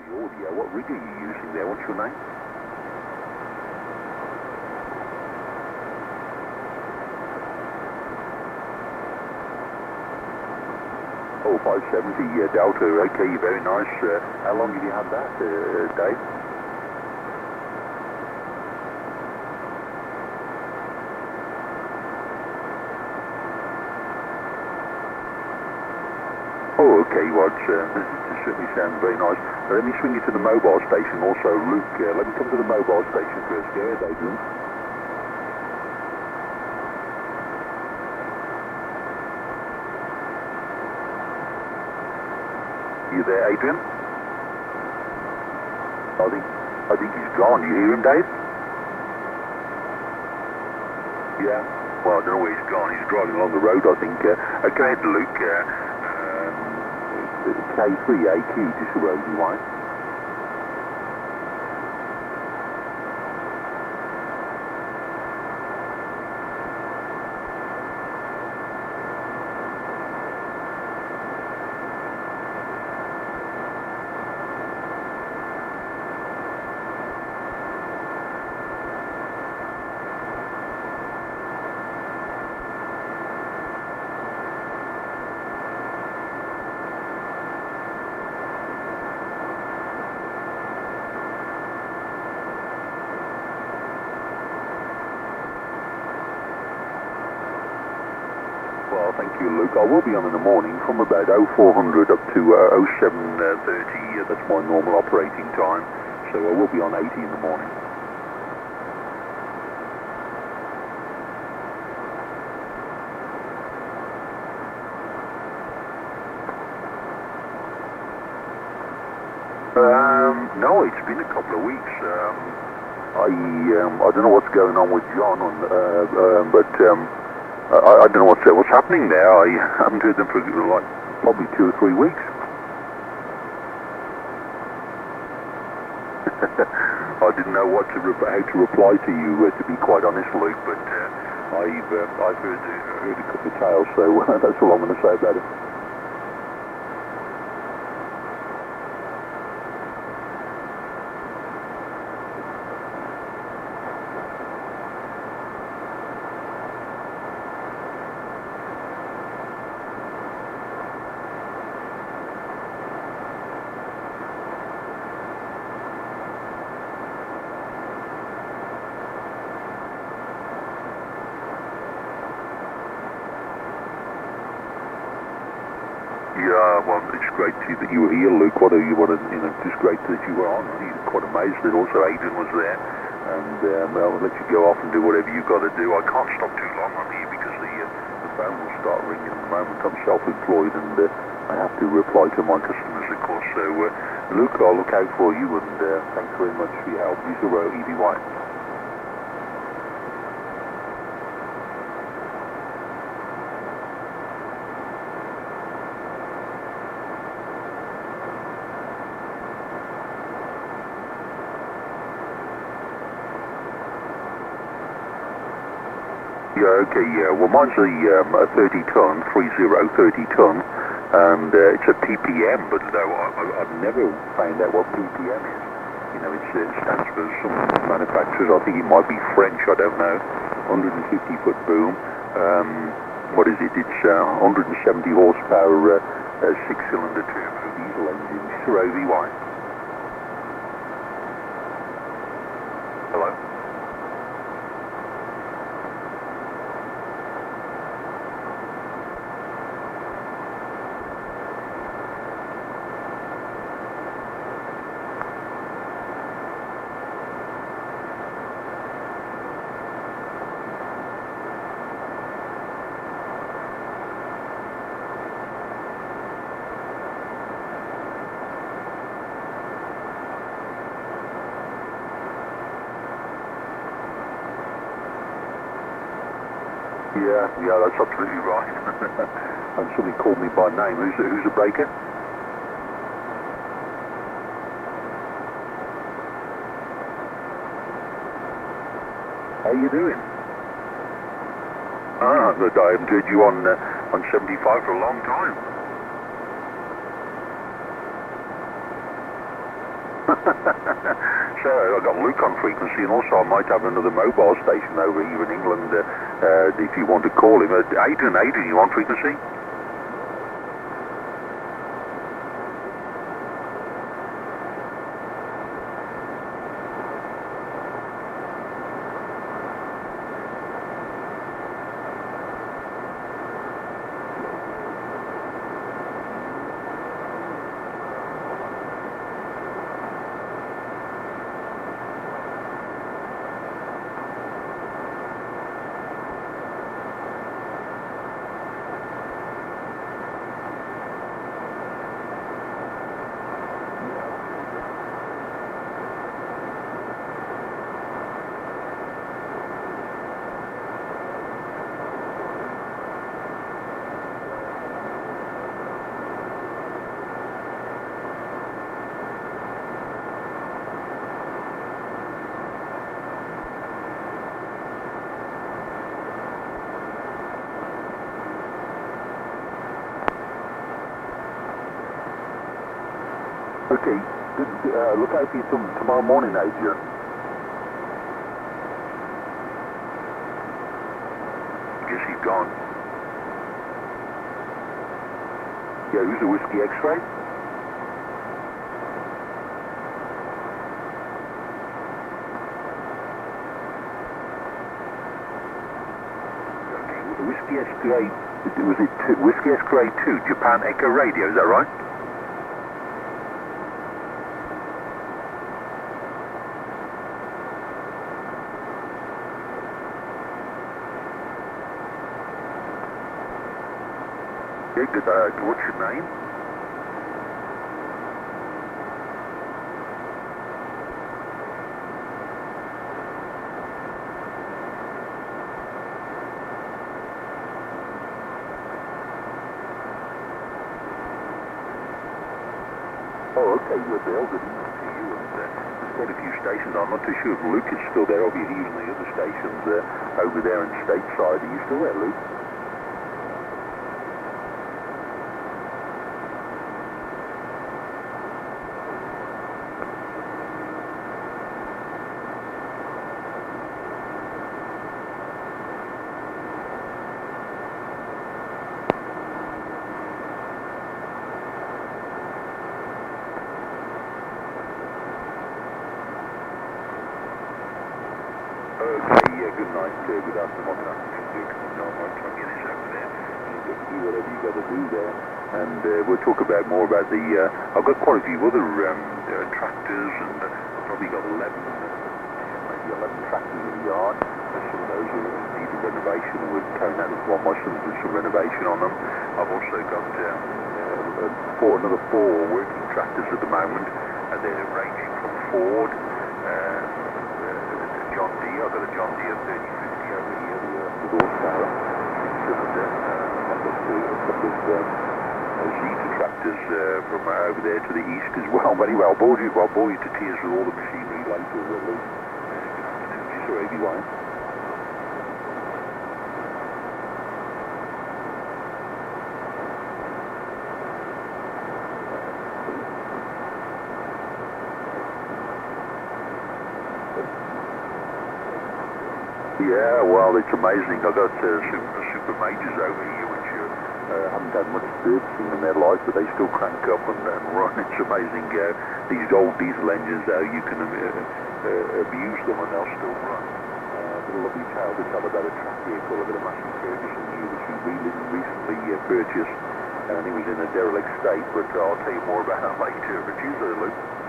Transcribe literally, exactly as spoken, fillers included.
the audio. What rig are you using there? What's your name? Oh, five seventy uh, Delta. Okay, very nice. Uh, how long have you had that, uh, Dave? Oh, okay, well, it's, uh, it certainly sounds very nice. Uh, let me swing you to the mobile station also. Luke, uh, let me come to the mobile station first. Go ahead, Adrian. You there, Adrian? I think, I think he's gone. You hear him, Dave? Yeah. Well, I don't know where he's gone. He's driving along the road, I think. Uh, uh, go ahead, Luke. Uh, K three A Q, just a road you want. Well, thank you, Luke. I will be on in the morning from about oh four hundred up to uh, oh seven thirty. Uh, that's my normal operating time. So I will be on eighty in the morning. Um, no, it's been a couple of weeks. Um, I um, I don't know what's going on with John, on, uh, uh, but. Um, I, I don't know what's, what's happening there. I haven't heard them for like probably two or three weeks. I didn't know what to re- how to reply to you, uh, to be quite honest, Luke. But uh, I've uh, I've heard, uh, heard a couple of tales, so uh, that's all I'm going to say about it. Yeah, well, it's great to, that you were here, Luke. What are you? What? A, you know, it's great that you were on. I'm quite amazed that also Adrian was there, and um, I'll let you go off and do whatever you've got to do. I can't stop too long on here because the uh, the phone will start ringing at the moment. I'm self-employed and uh, I have to reply to my customers, of course. So, uh, Luke, I'll look out for you, and uh, thanks very much for your help. You still wrote E B Y. Yeah, okay, yeah. Well, mine's a, um, a thirty ton, thirty, thirty ton, and uh, it's a P P M, but though I, I, I've never found out what P P M is. You know, it's, it stands for some manufacturers. I think it might be French, I don't know. one hundred fifty foot boom. Um, what is it? It's uh, one hundred seventy horsepower, uh, uh, six-cylinder turbo diesel engine. Sir O V Y. Hello? Yeah, yeah, that's absolutely right. And somebody called me by name. Who's, who's the breaker? How you doing? Ah, good. I haven't heard you on uh, on seventy-five for a long time. So I've got Luke on frequency, and also I might have another mobile station over here in England uh, uh, if you want to call him. Uh, Adrian, Adrian, you on frequency? Okay, uh, look out for you tom tomorrow morning, Adrian. Guess he's gone. Yeah, who's the Whiskey X-ray? Okay, Whiskey X-ray, was it two, Whiskey X-ray two, Japan Echo Radio, is that right? Yeah, good, uh, what's your name? Oh, okay, you're Bill. Good evening to you. And uh, there's quite a few stations. I'm not too sure if Luke is still there. Obviously, even the other stations uh, over there in Stateside. Are you still there, Luke? Okay, yeah, good night, uh, good afternoon, good afternoon, Luke. No, I might try and get this over there. You got to do whatever you got to do there. And uh, we'll talk about more about the, uh, I've got quite a few other um, uh, tractors, and uh, I've probably got eleven, uh, maybe eleven tractors in the yard. Uh, some of those are needing renovation, and we're carrying out one. My son's doing some renovation on them. I've also got um, uh, four, another four working tractors at the moment, and they're ranging from Ford, uh, John Deere. I've got a John Deere thirty fifty over here, the uh, horsepower, six cylinder. Uh, I've got uh, a couple of um, uh, Zeta tractors uh, from uh, over there to the east as well. But anyway, I'll bore you, I'll bore you to tears with all the machinery later, uh, Luke. Uh, good afternoon, just so everyone. Yeah, well, it's amazing. I've got uh, super, super majors over here which uh, uh, haven't had much servicing in their life, but they still crank up and, and run. It's amazing. Uh, these old diesel engines, though, you can uh, uh, abuse them and they'll still run. Uh, a lovely tale to tell about a track vehicle, I've got a Massey Ferguson here, which we really recently uh, purchased, and it was in a derelict state, but uh, I'll tell you more about that later. But you, Luke.